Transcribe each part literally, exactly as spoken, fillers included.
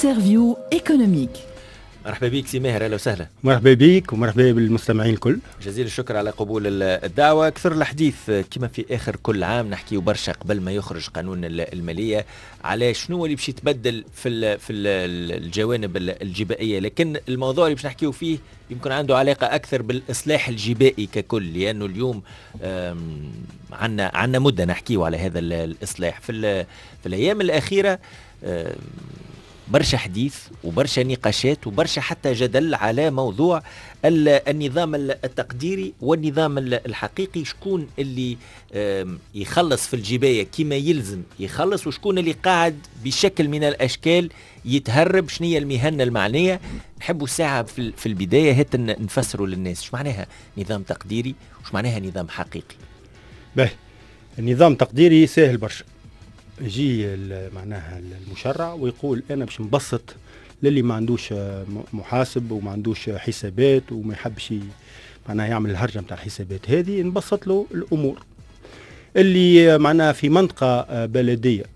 انترفيو ايكونوميك. مرحبا بك سي ماهر، اهلا وسهلا. مرحبا بك ومرحبا بالمستمعين الكل. جزيل الشكر على قبول الدعوه. كثر الحديث كما في اخر كل عام نحكيو برشا قبل ما يخرج قانون الماليه على شنو اللي باش يتبدل في ال في ال الجوانب الجبائيه، لكن الموضوع اللي باش نحكيو فيه يمكن عنده علاقه اكثر بالاصلاح الجبائي ككل، لانه اليوم عندنا عندنا مده نحكيو على هذا الاصلاح. في في الايام الاخيره برشا حديث وبرشا نقاشات وبرشا حتى جدل على موضوع النظام التقديري والنظام الحقيقي، شكون اللي يخلص في الجباية كما يلزم يخلص، وشكون اللي قاعد بشكل من الأشكال يتهرب. شنية المهنة المعنية؟ نحبوا ساعة في البداية هات نفسروا للناس شو معناها نظام تقديري وش معناها نظام حقيقي. باهي، النظام تقديري سهل برشا. يجي معناها المشرع ويقول انا باش نبسط للي ما عندوش محاسب وما عندوش حسابات وما يحبش معناها يعمل الهرجه نتاع الحسابات هذه، نبسط له الامور. اللي معناها في منطقه بلديه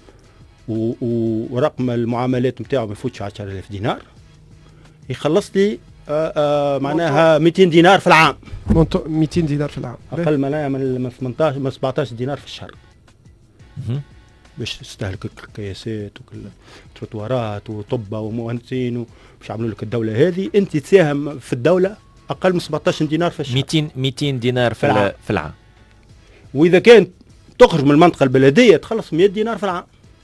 ورقم المعاملات نتاعو ما يفوتش عشرة آلاف دينار، يخلص لي آآ آآ معناها مئتين دينار في العام. مئتين دينار في العام اقل معناها من ثمانية عشر سبعة عشر دينار في الشهر باش تستهلك الكياسات وكل تروتوارات وطبة ومهندسين باش يعملوا لك الدولة هذه. انت تساهم في الدولة اقل من سبعة عشر دينار في الشهر. مئتين مئتين دينار في العام. في العام. واذا كانت تخرج من المنطقة البلدية تخلص مئة دينار في العام.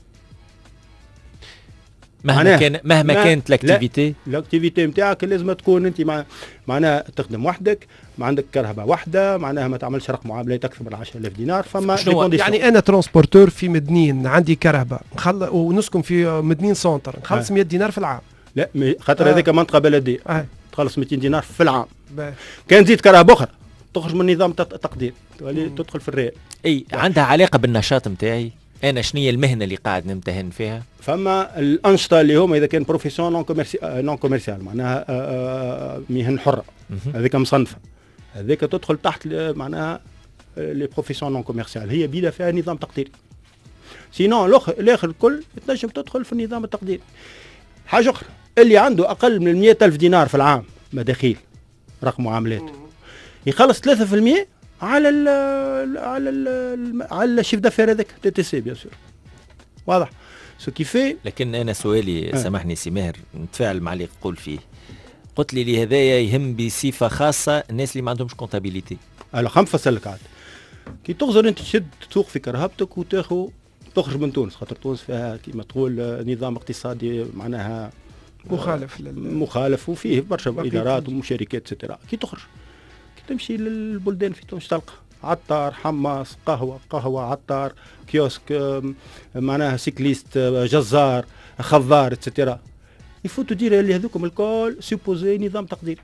مهما كان مهما كانت لاكتيفيتي لاكتيفيتي نتاعك لازم تكون انت مع معناها تخدم وحدك، ما عندك كرهبه واحده، معناها ما تعملش رقم معاملات اكثر من عشرة آلاف دينار. فما يعني انا ترانسبورتور في مدنين عندي كرهبه نخل... ونسكن في مدنين سونتر نخلص مئة دينار في العام. لا خاطر هذيك آه. منطقه بلديه آه. تخلص مئتين دينار في العام. باه. كان زيد كرهبه اخرى تخرج من نظام التقدير تدخل في الريال. اي باه. عندها علاقه بالنشاط نتاعي انا، شنية المهنه اللي قاعد نمتهن فيها. فما الانشطه اللي هما اذا كان بروفيسيون نون كوميرسيال نون كوميرسيال معناها مهن حره، هذيك مصنفه، هذيك تدخل تحت معناها لي بروفيسيون نون كوميرسيال، هي بيدا فيها نظام تقديري. سينون الاخر الكل تنجم تدخل في النظام التقديري. حاجه اخرى، اللي عنده اقل من مئة ألف دينار في العام مداخيل رقم معاملات يخلص ثلاثة بالمئة على ال على ال على الشيف دافير هذاك تي تي سي بيان سور. واضح سو كيفي. لكن انا سؤالي آه. سامحني سي ماهر نتفاعل مع اللي تقول فيه. قلت لي لهذايا يهم بصفه خاصه الناس اللي ما عندهمش كونتابيليتي. انا خم فصلك عاد كي تغزر انت تشد تسوق في كرهبتك وتاخذ تخرج من تونس، خاطر تونس فيها كما تقول نظام اقتصادي معناها مخالف مخالف وفيه برشا ادارات وشركات سترا. كي تخرج كي تمشي للبلدان في تونس تلقى عطار، حماص، قهوة قهوة عطار، كيوسك معناها سيكليست، جزار، خضار اتسترا. يفوتوا دير اللي هذوكم الكل سيبوزي نظام تقديري،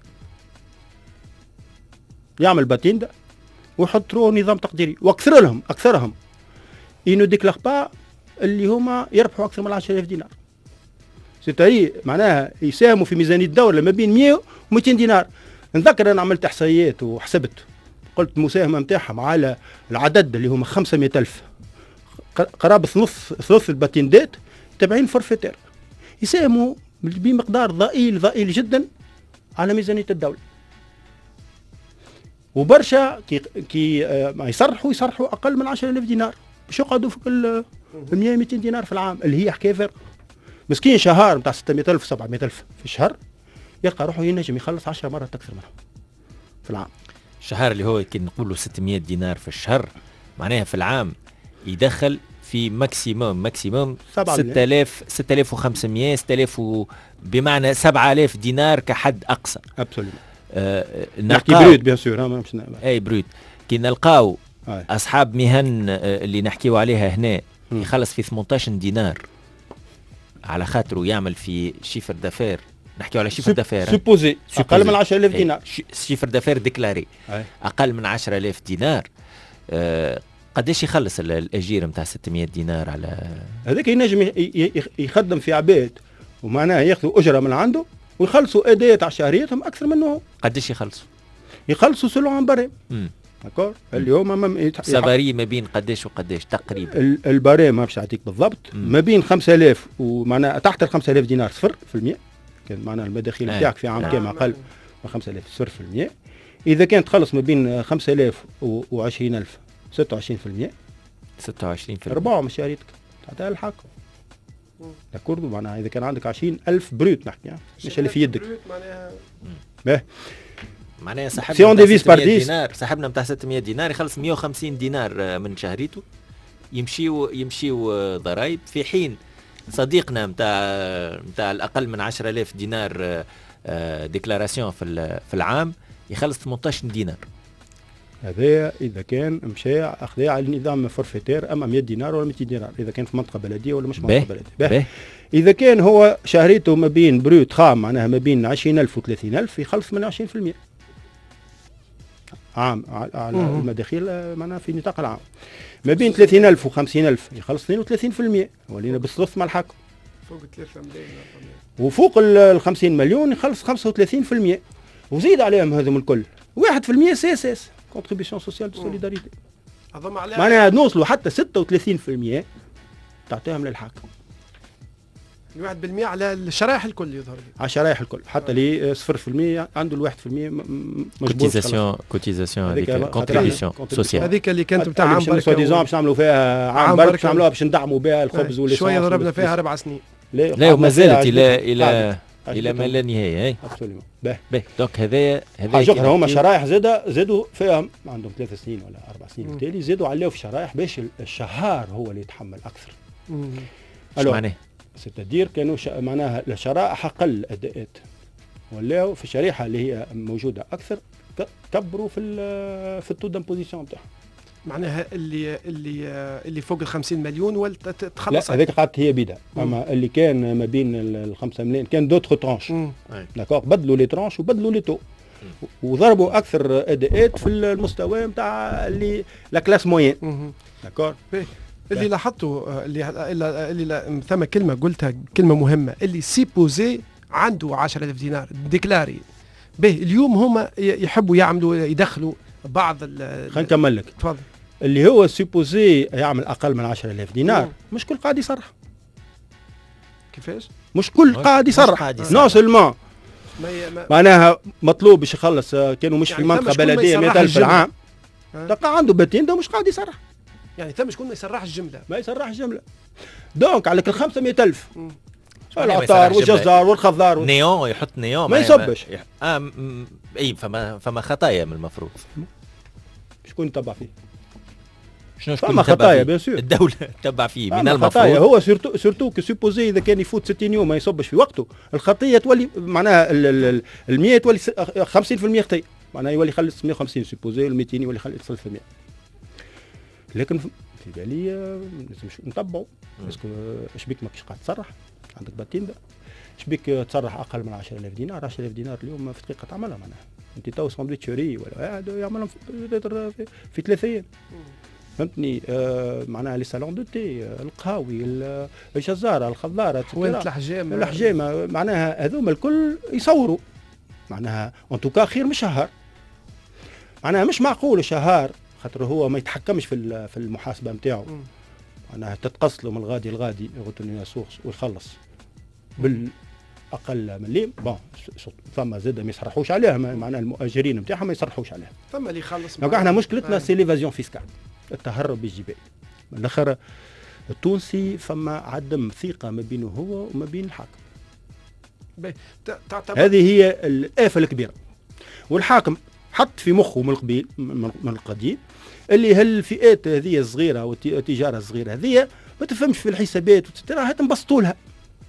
يعمل باتيندا ويحط له نظام تقديري. واكثر لهم اكثرهم انو ديكلار با اللي هما يربحوا اكثر من عشرة آلاف دينار. سيتاي معناها يساهموا في ميزانية الدولة ما بين مئة ومئتين دينار. نذكر انا عملت احصائيات وحسبت، قلت المساهمة متاعهم على العدد اللي هم خمسمائة ألف، قرابة نص ثلث الباتيندات تابعين فورفيتير، يساهموا بمقدار ضئيل ضئيل جدا على ميزانية الدولة. وبرشا كي كي ما يصرحوا يصرحوا أقل من عشرة آلاف دينار باش يقعدوا في كل مئة مئتين دينار في العام، اللي هي حكاية فارغة. مسكين شهر نتاع ستمائة ألف سبعمائة ألف في الشهر يلقى روحه ينجم يخلص عشر مرات أكثر منهم في العام. الشهر اللي هو كي نقولوا ستمائة دينار في الشهر معناها في العام يدخل في ماكسيموم ماكسيموم ستة آلاف ستة آلاف وخمسمائة ستة آلاف و... بمعنى سبعة آلاف دينار كحد أقصى. أبسوليوم. آه نحكي بروت بيان سور مش أي بروت. كي نلقاو أصحاب مهن آه اللي نحكيو عليها هنا م. يخلص في ثمانية عشر دينار على خاطره يعمل في شيفر دافير، نحكيو على شيفر دافير سوبوزي أقل من عشرة آلاف دينار، شيفر دافير ديكلاري أقل من عشرة آلاف دينار. آه قداش يخلص الأجير متاع ستمائة دينار على هذاك؟ ينجم يخدم في عباد ومعناها ياخذوا أجرة من عنده ويخلصوا أداة على شهريتهم أكثر منه. قداش يخلصوا؟ يخلصوا سلو عن بري داكور اللي هما سافاري ما بين قداش وقداش تقريبا الباري ما باش نعطيك بالضبط ما بين خمسة آلاف ومعناها تحت ال خمسة آلاف دينار صفر في المية كان معناها المداخيل نتاعك في عام كامل اقل من خمسة آلاف صفر في المية. اذا كانت تخلص ما بين خمسة آلاف و عشرين ألف ستة وعشرين في المية ستة وعشرين في المية ربع مشاريتك تعطيها للحاكم داكور معناها اذا كان عندك عشرين ألف بروت نحكي مش اللي في يدك معناها باهي معناها صاحبنا نتاع ستمية دينار صاحبنا نتاع ستمية دينار يخلص مية وخمسين دينار من شهريته يمشيو يمشيو ضرائب في حين صديقنا نتاع نتاع الاقل من عشرة آلاف دينار ديكلاراسيون في في العام يخلص ثمانية عشر دينار. هذا اذا كان مشى اخذها على النظام فورفيتير اما مية دينار ولا مئتين دينار اذا كان في منطقه بلديه ولا مش منطقه بلديه. باه. اذا كان هو شهريته ما بين بروت خام معناها ما بين عشرين ألف و ثلاثين ألف يخلص ثمانية وعشرين في المية عام على المداخيل معناها في نطاق العام. ما بين ثلاثين ألف و خمسين ألف يخلص اثنين وثلاثين في المية ولينا بالثلث مع الحكم. فوق ثلاثة ملايين وفوق ال خمسين مليون يخلص خمسة وثلاثين في المية وزيد عليهم هذم الكل واحد في المية سي اس اس كونتريبيسيون سوسيال دو سوليداريتي معناها نوصلوا حتى ستة وثلاثين في المية تعطيهم للحاكم. الواحد بالمية على الشرائح الكل يظهر لي على الشرائح الكل حتى اللي صفر في المية عنده الواحد في المية كوتيزاسيون كوتيزاسيون هذيك كونتريبيسيون سوسيال هذيك اللي كانت نتاع عام برك باش نعملوا فيها عام برك باش نعملوها باش ندعموا بها الخبز واللي شويه ضربنا فيها اربع سنين لا وما زالت الى الى الى ما لا نهايه. ابسوليوم باهي باهي دونك هذايا هذايا حاجه اخرى هما شرايح زادوا زادوا فيها عندهم ثلاث سنين ولا اربع سنين بالتالي زادوا عليوا في شرايح باش الشهار هو اللي يتحمل اكثر. اش معناه؟ ستدير كانوا ش... معناها الشرائح اقل اداءات ولاو في الشريحه اللي هي موجوده اكثر ك... كبروا في ال... في التو دامبوزيسيون نتاعهم معناها اللي اللي اللي فوق ال خمسين مليون ولا تخلص لا هذيك قعدت هي بدا اما اللي كان ما بين ال خمسة ملايين كان دوتر ترانش داكور بدلوا لي ترانش وبدلوا لي تو وضربوا اكثر اداءات في المستوى نتاع اللي لا كلاس موين داكور. اللي لاحظته اللي اللي, اللي ثم كلمه قلتها كلمه مهمه اللي سيبوزي عنده عشرة آلاف دينار ديكلاري به اليوم هما يحبوا يعملوا يدخلوا بعض. خلينا نكمل لك تفضل. اللي هو سيبوزي يعمل اقل من عشرة آلاف دينار مم. مش كل قاعد يصرح. كيفاش؟ مش كل قاعد يصرح نو سولمون معناها مطلوب باش يخلص كانوا مش يعني في منطقه بلديه مئة ألف في العام تلقى عنده باتين ده مش قاعد يصرح يعني تم شكون ما يصرحش الجمله ما يصرحش الجمله دونك على كل خمسمية ألف العطار والجزار والخضار نيون يحط نيون ما يصبش يح... اه م... اي فما فما خطايا من المفروض شكون تبع فيه شنو شكون فما خطايا بيان سور الدوله تبع فيه من المفروض خطايا هو سورتو سورتو كو سوبوزي اذا كان يفوت ستين يوم ما يصبش في وقته الخطيه تولي معناها ال مية تولي خمسين في المية خطيه معناها يولي يخلص مية وخمسين سوبوزي مئتين يولي يخلص صفر في المية لكن في بالي لازم نتبعوا باسكو اش بيك ماكش قاعد تصرح عندك باتين ده اش بيك تصرح اقل من عشرة آلاف دينار عشرة آلاف دينار اليوم في دقيقه تعملها معناها انت تو ساندويتش ري ولا قاعد يعملهم في, في ثلاثين فهمتني آه معناها لي سالون دو تي القهاوي الجزاره الخضاره الحجام الحجامه معناها هذوما الكل يصوروا معناها ان توكا خير من شهر معناها مش معقول شهر خاطر هو ما يتحكمش في في المحاسبه نتاعو معناها تتقص له من الغادي الغادي يغتني سورس ويخلص بالاقل مليم بون ثم زاد ما يصرحوش عليها معناها المؤجرين نتاعهم ما يصرحوش عليها ثم اللي يخلص دونك احنا مشكلتنا سي ليفازيون فيسكال التهرب الجبائي من الاخر التونسي فما عدم ثقه ما بينه هو وما بين الحاكم هذه هي الآفة الكبيره والحاكم حط في مخه من القبيل من القديم اللي هالفئات هذه الصغيره والتجاره الصغيره هذه ما تفهمش في الحسابات راها تنبسطوا لها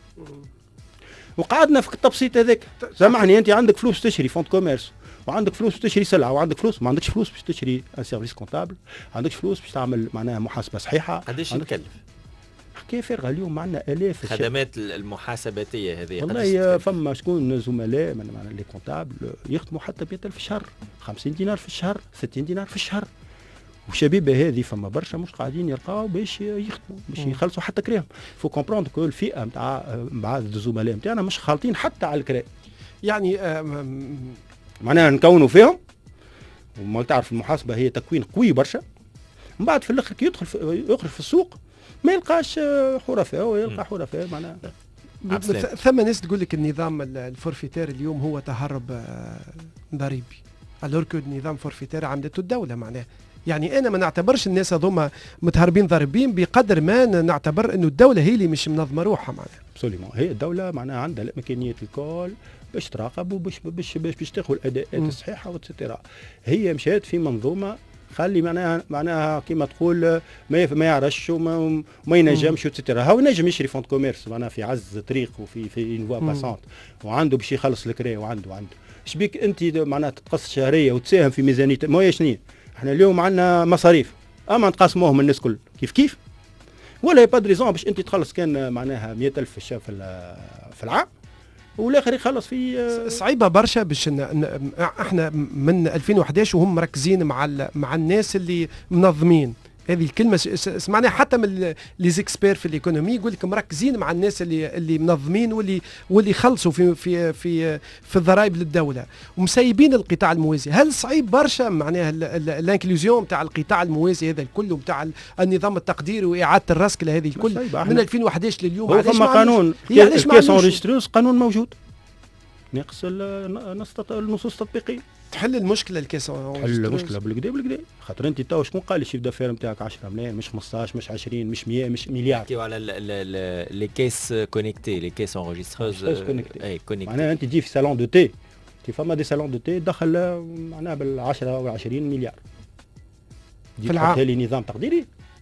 وقعدنا في التبسيط هذاك سامحني انت عندك فلوس تشري فونت كوميرس وعندك فلوس تشري سلعه وعندك فلوس ما عندكش فلوس باش تشري ان سيرفيس كونتابل ما عندكش فلوس باش تعمل معناها محاسبه صحيحه قداش يكلف حكايه فارغه اليوم عندنا الاف خدمات المحاسباتيه هذه والله فما شكون زملاء من لي كونتابل يخدموا حتى مئة ألف في الشهر خمسين دينار في الشهر ستين دينار في الشهر وشبيبه هذه فما برشا مش قاعدين يلقاو باش يخدموا باش يخلصوا حتى كريهم فو كومبروند كو الفئه نتاع بعض الزملاء نتاعنا مش خالطين حتى على الكراء يعني معناها نكونوا فيهم وما تعرف المحاسبه هي تكوين قوي برشا. من بعد في الاخر كي يدخل في يخرج في السوق ما يلقاش حرفاء ويلقى حرفاء معناها. ثم ناس تقول لك النظام الفورفيتير اليوم هو تهرب ضريبي، الوركو نظام فورفيتير عملته الدوله معناه. يعني انا ما نعتبرش الناس هذوما متهربين ضاربين بقدر ما نعتبر انه الدوله هي اللي مش منظمه روحها معناها. ابسوليومون هي الدوله معناها عندها الامكانيات الكل باش تراقب وباش باش باش, باش تاخذ الاداءات الصحيحه وتسترا. هي مشات في منظومه خلي معناها معناها كيما تقول ما ما يعرفش وما ما ينجمش وتسترا. هاو ينجم يشري فونت كوميرس معناها في عز طريق وفي في انفوا باسونت وعنده باش يخلص الكري وعنده عنده شبيك انت معناها تتقص شهريه وتساهم في ميزانيه ما شنو. احنا اليوم عندنا مصاريف اما نقاسموهم الناس كل كيف كيف ولا با ريزون باش انت تخلص كان معناها مئة ألف في الشهر في العام والاخر يخلص في صعيبه برشا باش احنا من ألفين وأحد عشر وهم مركزين مع مع الناس اللي منظمين. هذه الكلمه سمعناها حتى من لي زيكسبير في الايكونومي يقول لك مركزين مع الناس اللي اللي منظمين واللي واللي خلصوا في في في في الضرائب للدوله ومسيبين القطاع الموازي. هل صعيب برشا معناها الانكلوزيون تاع القطاع الموازي هذا الكل وتاع النظام التقديري واعاده الرسك لهذه الكل من ألفين وأحد عشر لليوم؟ هو فما قانون كيس انريستروس قانون موجود ناقص النصوص التطبيقيه تحل المشكله الكيس تحل المشكله بالكدا بالكدا. خاطر انت تو شكون قال الشيف دافير نتاعك عشرة ملايين مش خمسطاش مش عشرين مش مئة مش مليار. نحكيو على لي كيس كونيكتي لي كيس انريستروز اي كونيكتي. معناها انت تجي في صالون دو تي تي فما دي صالون دو تي دخل معناها بال10 او عشرين مليار في العام. هذه نظام تقديري.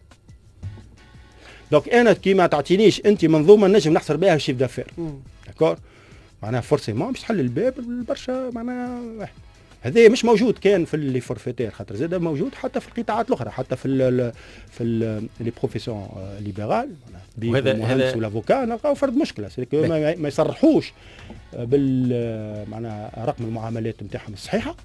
دونك انا كي ما تعطينيش انت منظومه نجم نحصر بها الشيف دافير داكور معناها فورسيمون باش تحل الباب برشا معناها واحد. هذا مش موجود كان في اللي فورفيتير خاطر زاد موجود حتى في القطاعات الاخرى حتى في ال في لي بروفيسيون ليبرال وهذا المهندس والافوكا نلقاو فرد مشكله ما, ما يصرحوش بال معناها رقم المعاملات نتاعهم الصحيحه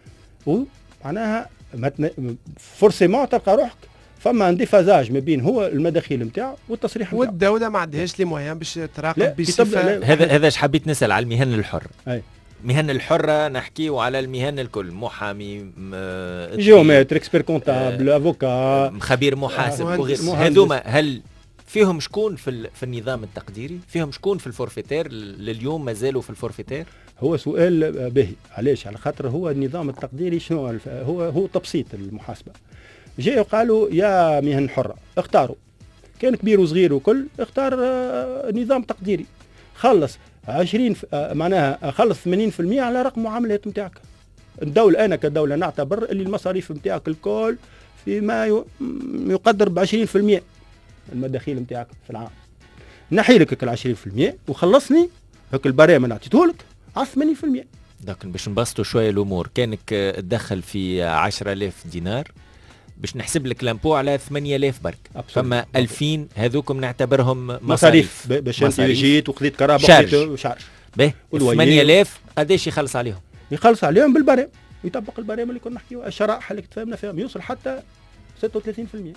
ومعناها فورسيمون تلقى روحك فما اندفازاج ما بين هو المداخيل نتاعو والتصريح نتاعو والدوله ما عندهاش لي مويان باش تراقب بصفه. هذا هذا اش حبيت نسال على المهن الحره. أي. المهن الحرة نحكيو على المهن الكل محامي جيومتر اكسبير كونتابل افوكا خبير محاسب وغيره. هذوما هل فيهم شكون في في النظام التقديري؟ فيهم شكون في الفورفيتير لليوم مازالوا في الفورفيتير؟ هو سؤال باهي. علاش؟ على خاطر هو النظام التقديري شنو هو هو تبسيط المحاسبة. جاءوا قالوا يا مهن حرة اختاروا كان كبير وصغير وكل اختار نظام تقديري خلص عشرين معناها خلص ثمانين بالمئة على رقم معاملات نتاعك. الدولة أنا كدولة نعتبر اللي المصاريف نتاعك الكل فيما يقدر ب عشرين بالمئة المداخيل نتاعك في العام. نحي لك ال عشرين بالمئة وخلصني هيك البرامج اللي عطيته لك على ثمانين بالمئة. لكن باش نبسطوا شوية الأمور كانك تدخل في عشرة آلاف دينار باش نحسب لك لامبو على ثمانية آلاف برك فما ألفين هذوكم نعتبرهم مصاريف باش انت جيت وخذيت كرابه وخذيت شارج باهي ثمانية آلاف قداش يخلص عليهم؟ يخلص عليهم بالبرام ويطبق البرام اللي كنا نحكيو الشرائح اللي تفهمنا فيهم يوصل حتى ستة وثلاثين بالمئة.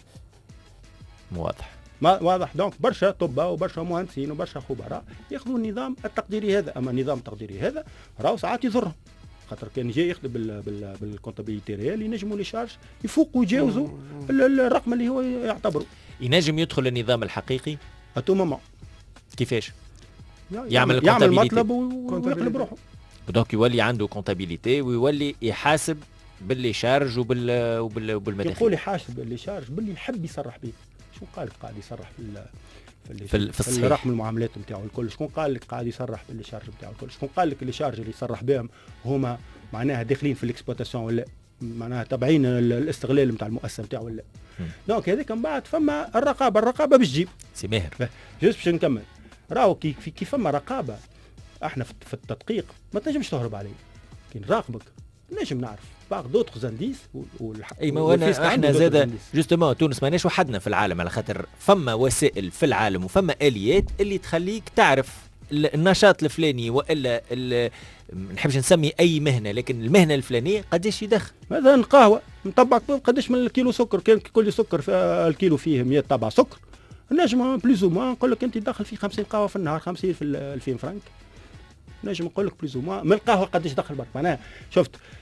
واضح ما واضح. دونك برشا طباء وبرشا مهندسين وبرشا خبراء ياخذوا النظام التقديري هذا. اما النظام التقديري هذا راهو ساعات يضرهم خاطر كان جاي يخدم بال بال بالكونتابيليتي ريال ينجموا لي شارج يفوقوا يجاوزوا الرقم اللي هو يعتبره. ينجم يدخل النظام الحقيقي اتو مومون كيفاش يعمل يعمل مطلب ويقلب روحه دونك يولي عنده كونتابيليتي ويولي يحاسب باللي شارج وبال وبال وبالمداخيل. يقول يحاسب باللي شارج باللي يحب يصرح به. شو قال قاعد يصرح في في, في, في الصحيح. رقم المعاملات نتاعو الكل. شكون قال لك قاعد يصرح باللي شارج نتاعو الكل؟ شكون قال لك اللي شارج اللي يصرح بهم هما معناها داخلين في الاكسبلوطاسيون ولا معناها تابعين الاستغلال نتاع المؤسسه نتاعو ولا. دونك هذاك من بعد فما الرقابه الرقابه باش تجيب سي ماهر جوست باش نكمل. راهو كي كي فما رقابه احنا في التدقيق ما تنجمش تهرب عليه. كي نراقبك نجم نعرف باغ دوتر زانديس اي ما وانا احنا زاد جوستومون تونس ماناش وحدنا في العالم على خاطر فما وسائل في العالم وفما اليات اللي تخليك تعرف النشاط الفلاني والا ما نحبش نسمي اي مهنه لكن المهنه الفلانيه قداش يدخل. مثلا قهوه نطبق قداش من الكيلو سكر كان كل سكر في الكيلو فيه مئة طبع سكر نجم بليزو ما نقول لك انت داخل فيه خمسين قهوه في النهار خمسين في ألفين فرنك نجم نقول لك بليزو ما من القهوه قداش دخل برك. معناها شفت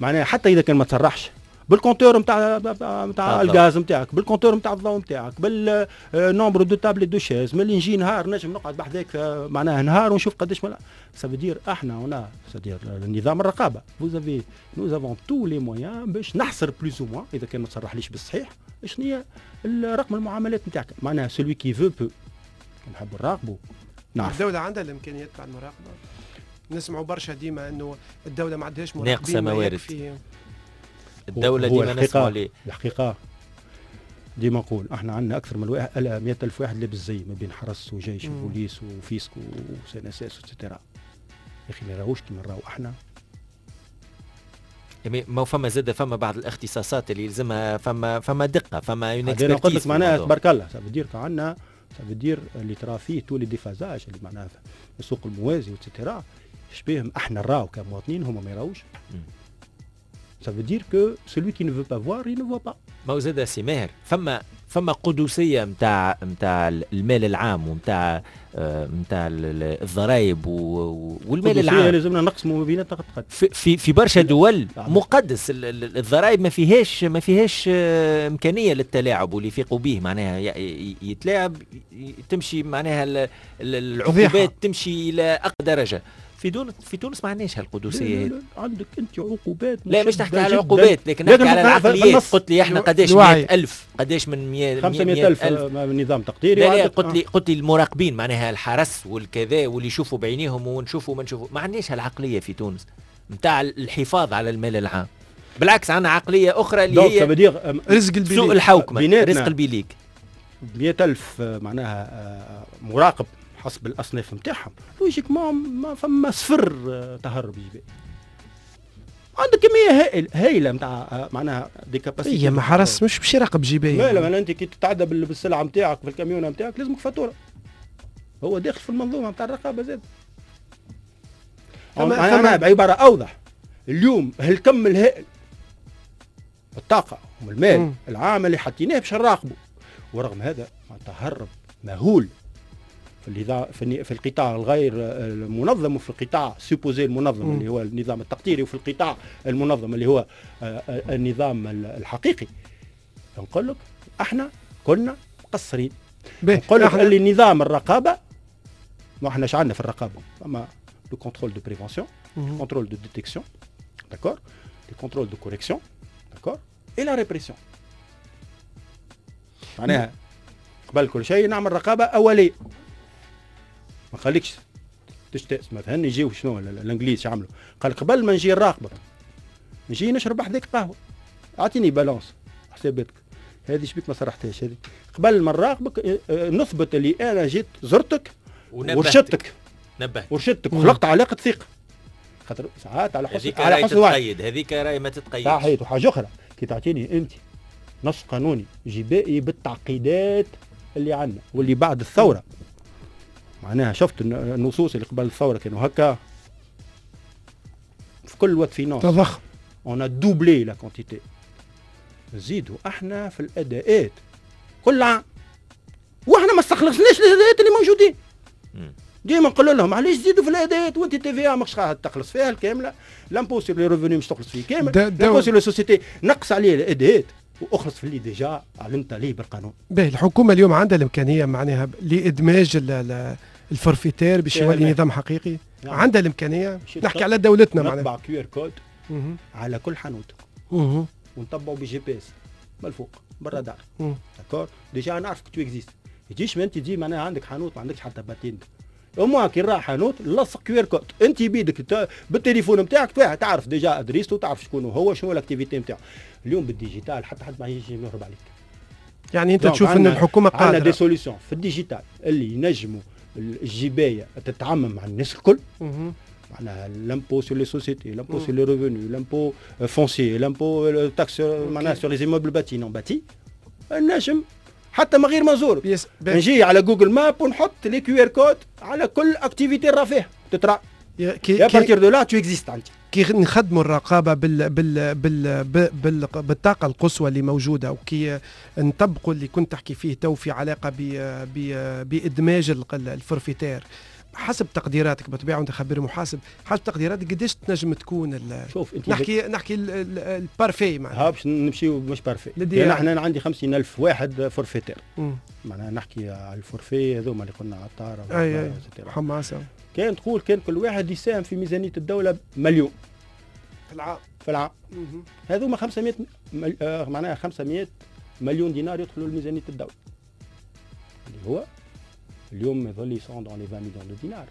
معناها حتى اذا كان ما تصرحش بالكونتور نتاع نتاع الغاز نتاعك، بالكونتور نتاع الضوء نتاعك، بالنومبر دو تابل دو شيز، ملي نجي نهار نجم نقعد بحذاك معناها نهار ونشوف قداش ملا سافدير احنا هنا سافدير نظام الرقابه فوزافي نو افون تو لي مويان باش نحصر بلوز او موان اذا كان ما تصرحليش بالصحيح شنو هي رقم المعاملات نتاعك، معناها سولوي كي فو بو نحبوا نراقبوا. نعرف الدوله عندها الامكانيات تاع المراقبه، نسمعوا برشا ديما انه الدوله ما عندهاش مراقبين، ناقصه موارد الدولة ديما نسمعوا عليه. الحقيقة ديما نقول احنا عندنا أكثر من مئة ألف واحد لابس زي ما بين حرس وجيش وبوليس وفيسك وسي ان اس اس وتترا. يا أخي ما راهوش كيما نراو احنا. ما فما زاد فما بعض الاختصاصات اللي يلزمها فما فما دقة فما اون اكسبرتيز. أنا قلت لك معناها تبارك الله سافدير عندنا سافدير اللي ترى فيه تولي ديفازاج اللي معناها السوق الموازي وتترا شبيهم احنا نراو كمواطنين هما ما يراوش. Ça veut dire que celui qui ne veut pas voir, il ne voit pas. ما زاد سي ماهر فما فما قدسيه نتاع نتاع المال العام ونتاع نتاع الضرائب والمال العام لازمنا نقسموا ما بيناتنا قد في في, في برشا دول مقدس الضرائب ما فيهاش ما فيهاش امكانيه للتلاعب واللي يفيقوا به معناها يتلاعب تمشي معناها العقوبات تمشي الى اقصى درجه. في تونس في تونس ما عندناش هالقدسيه هذه. عندك انت عقوبات لا مش تحكي على العقوبات لكن نحكي على العقليات. قلت لي احنا قداش مئة ألف قداش من مئة خمسمئة ألف من نظام تقديري. لا لا قلت لي قلت لي المراقبين معناها الحرس والكذا واللي يشوفوا بعينيهم ونشوفوا ما نشوفوا ما عندناش هالعقليه في تونس نتاع الحفاظ على المال العام. بالعكس عندنا عقليه اخرى اللي هي رزق البيليك سوء الحوكمه رزق البيليك. مئة ألف معناها مراقب حسب الاصناف نتاعهم لوجيك ما ما فما صفر تهرب يجي. عندك كميه هائل هايله نتاع معناها دي كاباسيتي. هي ما حرس مش باش يراقب جيبيه. لا لا انت كي تتعدى بالسلعه نتاعك في الكاميون نتاعك لازمك فاتوره. هو داخل في المنظومه نتاع الرقابه زاد. انا انا بعباره اوضح اليوم هالكم الهائل الطاقه والمال م. العام اللي حطيناه باش نراقبه ورغم هذا ما تهرب مهول في في القطاع الغير المنظم وفي القطاع سوبوزي المنظم م. اللي هو النظام التقديري وفي القطاع المنظم اللي هو النظام الحقيقي. نقول لك احنا كنا مقصرين. نقول لك اللي نظام الرقابه ما احناش عندنا في الرقابه اما لو كونترول دو بريفونسيون كونترول دو ديتيكسيون داكور لو كونترول دو كوريكسيون داكور اي لا ريبريسيون. معناها قبل كل شيء نعمل رقابه اوليه ما خليكش تشتاس مثلا يجيو شنو الانجليز يعملوا قال قبل ما نجي نراقبك نجي نشرب حداك قهوه اعطيني بالانس حساباتك هذه شبيك ما صرحتهاش هذه قبل ما نراقبك نثبت اللي انا جيت زرتك ورشدتك نبهت ورشدتك وخلقت علاقه ثقه خاطر ساعات على حسب على حسب تتقيد هذيك راهي ما تتقيدش صحيح. وحاجه اخرى كي تعطيني انت نص قانوني جبائي بالتعقيدات اللي عندنا واللي بعد الثوره معناها شفت النصوص اللي قبل الثوره كانوا هكا في كل وقت فينانس تضخم اون ا دوبلي لا كونتيتي نزيدوا احنا في الاداءات كل عام واحنا ما استخلصناش الاداءات اللي موجودين. ديما نقول لهم علاش تزيدوا في الاداءات وانت تي في ماكش قاعد تخلص فيها الكامله لامبو سور لي ريفوني مش تخلص فيه كامل لامبو سور لي سوسيتي نقص عليه الاداءات واخلص في اللي ديجا علمت عليه بالقانون. باهي الحكومه اليوم عندها الامكانيه معناها لادماج الفورفيتير باش يولي نظام حقيقي. نعم. عندها الامكانيه نحكي على دولتنا معناها نطبع كيو ار كود على كل حانوت ونطبعوا بجي بي اس بالفوق بالرادار داكور ديجا نعرفك تو اكزيست يجيش ما انت تجي معناها عندك حانوت ما عندكش حتى باتينت وما كي راح حانوت لصق كيو ار كود انت بيدك بالتليفون نتاعك تعرف ديجا ادريسته تعرف شكون هو شنو الاكتيفيتي نتاعو. اليوم بالديجيتال حتى حد ما يجي يهرب عليك. يعني انت تشوف ان الحكومه قادره عندنا دي سوليسيون في الديجيتال اللي ينجموا الجبايه تتعمم مع الناس الكل. معناها لامبو سور لي سوسيتي لامبو سور لي ريفوني لامبو فونسي لامبو تاكس معناها سور لي ايموبل باتي نون باتي النجم حتى من غير ما نزور نجي على جوجل ماب ونحط لي كيو ار كود على كل اكتيفيتي راه فيها تترى يا بارتير دو لا تو اكزيست عندي. كي نخدموا الرقابه بال بال بال بال بالطاقه القصوى اللي موجوده وكي نطبقوا اللي كنت تحكي فيه تو في علاقه ب بادماج الفورفيتير حسب تقديراتك بطبيعه وانت خبير محاسب، حسب تقديراتك قداش تنجم تكون شوف انت نحكي نحكي البارفي معناها ها باش نمشيو مش بارفي. يعني احنا عندي خمسين ألف واحد فورفيتير، معناها نحكي على الفورفي هذوما اللي قلنا عطار اي اي حماسه. كان تقول كان كل واحد يساهم في ميزانيه الدوله مليون في العام في العام. هذوما خمسمائة مل... آه معناها خمسمائة مليون دينار يدخلوا لميزانيه الدوله، اللي هو اليوم يظل يسون دون لي عشرين مليون دو دينار.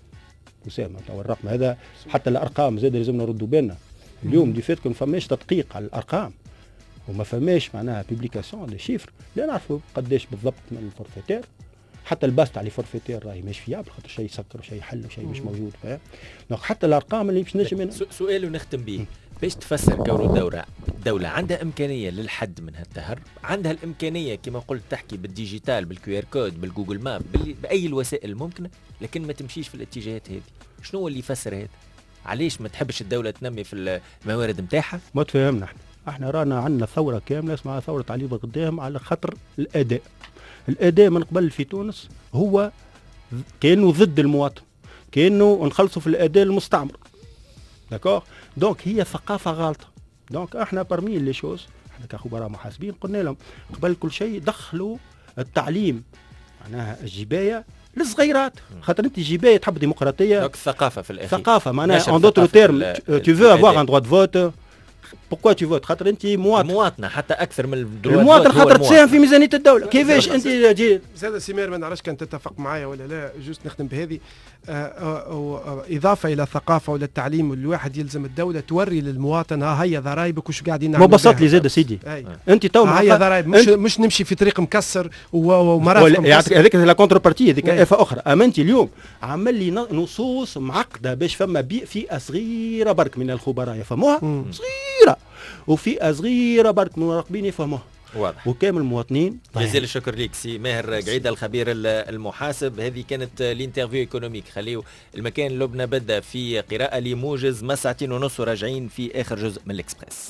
وسام الرقم هذا حتى الارقام زاد لازمنا نردوا بالنا اليوم دي فات ما فماش تدقيق على الارقام وما فماش معناها بيبليكاسيون دي شيفر لا نعرفوا قداش بالضبط من الفورفيتير. حتى الباست على الفورفيتير راهي مش فيابل خاطر شيء يسكر وشيء يحل وشيء مش موجود. فاهم؟ دونك حتى الارقام اللي باش نجم منها. سؤال ونختم به، باش تفسر كون الدوله الدوله عندها امكانيه للحد من هالتهرب، عندها الامكانيه كما قلت تحكي بالديجيتال بالكيو ار كود بالجوجل ماب باي الوسائل الممكنه، لكن ما تمشيش في الاتجاهات هذه. شنو اللي يفسر هذا؟ علاش ما تحبش الدوله تنمي في الموارد نتاعها؟ ما تفهمنا احنا احنا رانا عندنا ثوره كامله اسمها ثوره علي بالقدام على خاطر الاداء. الاداء من قبل في تونس هو كانه ضد المواطن، كانه نخلصوا في الاداء المستعمر. داكور؟ دونك هي ثقافه غالطه. دونك احنا برمي لي شوز احنا كخبراء محاسبين قلنا لهم قبل كل شيء دخلوا التعليم معناها الجبايه للصغيرات، خاطر انت جبايه تحب ديمقراطيه. دونك الثقافه في الاخير ثقافه معناها ان دوتر تيرم tu veux avoir un droit de vote. بوركوا تي فوت؟ خاطر انت مواطن. مواطنه حتى اكثر من المواطن خاطر تساهم في ميزانيه الدوله. كيفاش انت جيت زاد سمير ما نعرفش كان تتفق معايا ولا لا، جوست نخدم بهذه آه آه آه اضافه الى الثقافه ولا التعليم، والواحد يلزم الدوله توري للمواطن ها هي ضرايبك وش قاعدين نعملوا. ما بسط لي زاد سيدي آه. انت تو ها هي ضرايب مش مش نمشي في طريق مكسر ومرافق مكسر. هذيك لا كونتر بارتي هذيك افه اخرى. اما انت اليوم عمل لي نصوص معقده باش فما فئه صغيره برك من الخبراء يفهموها، صغيره، وفئه صغيره برك من المراقبين يفهموها. واضح. وكامل المواطنين. جزيل الشكر ليك سي ماهر قعيده الخبير المحاسب. هذه كانت الانترفيو ايكونوميك. خليو المكان لبنى بدا في قراءه لموجز ما ساعتين ونص وراجعين في اخر جزء من الاكسبريس.